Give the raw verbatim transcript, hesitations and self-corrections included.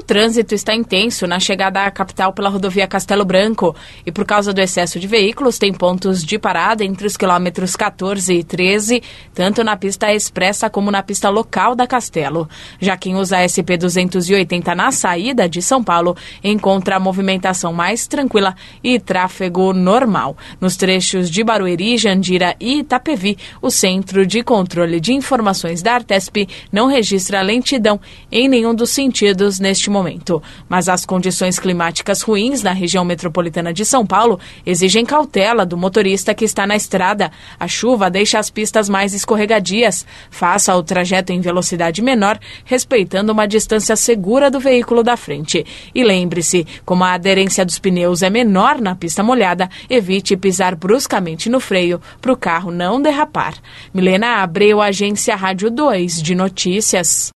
trânsito está intenso na chegada à capital pela rodovia Castelo Branco e por causa do excesso de veículos tem pontos de parada entre os quilômetros quatorze e treze, tanto na pista expressa como na pista local da Castelo. Já quem usa a S P duzentos e oitenta na saída de São Paulo encontra a movimentação mais tranquila e tráfego normal. Nos trechos de Barueri, Jandira e Itapevi, o Centro de Controle de Informações da Artesp não registra lentidão em nenhum dos sentidos neste momento. Mas as condições climáticas ruins na região metropolitana de São Paulo exigem cautela do motorista que está na estrada. A chuva deixa as pistas mais escorregadias. Faça o trajeto em velocidade menor, respeitando uma distância segura do veículo da frente. E lembre-se, como a aderência dos pneus é menor na pista molhada, evite pisar bruscamente no freio para o carro não derrapar. Milena Abreu, Agência Rádio dois de Notícias.